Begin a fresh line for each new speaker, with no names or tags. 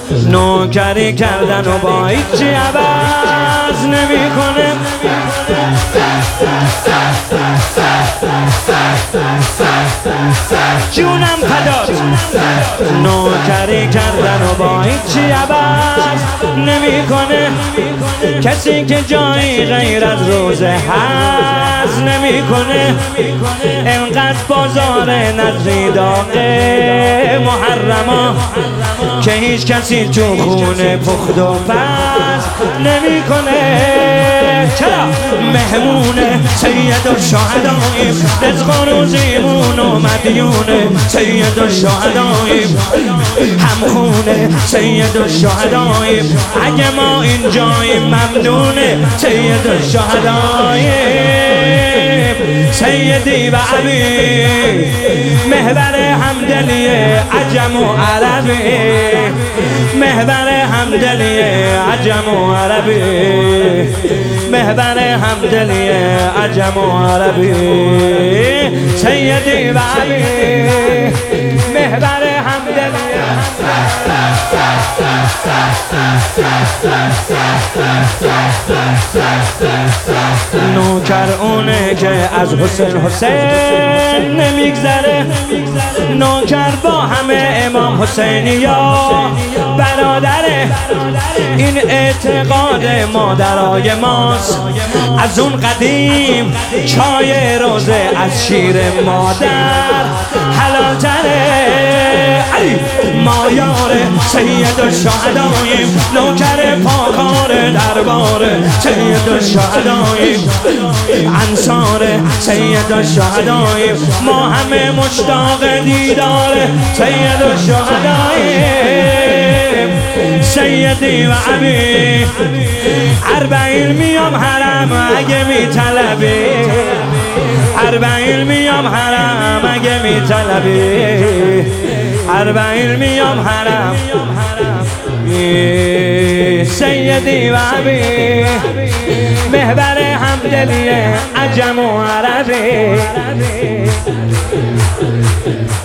نوکری کردن و با هیچی عوض نمیکنه. جونم فدات. نوکری کردن و با هیچی عوض نمیکنه. کسی که جایی غیر از روزه هست نمیکنه. انقدر بازار نظری داغه محرما که هیچ کسی تو خونه پخت و پس نمیکنه. چرا؟ مهمونه سید الشهداییم، رزق و روزیمون و مدیونه سید الشهداییم، همخونه سید الشهداییم. اگه ما اینجاییم ممنونه سید الشهداییم. سیدی و علی محور همدلی عجم و عربی، محور همدلی عجم و عربی، محور همدلی عجم و عربی. سیدی و علی محور همدلی. نوکر اونه که از حسین نمیگذره. نوکر با همه امام حسینیا برادره. این اعتقاد مادرای ماست. از اون قدیم چای روزه از شیر مادر حلال تره. ما یار سید الشهداییم، نوکر پاکار دربار سید الشهداییم، انصار سید الشهداییم. ما همه مشتاق دیدار سید الشهداییم. سیدی و علی 40 میام حرم اگه میطلبی، 40 میام حرم اگه میطلبی، 40 میام حرم. سیدی و علی محور همدلی عجم و عربی.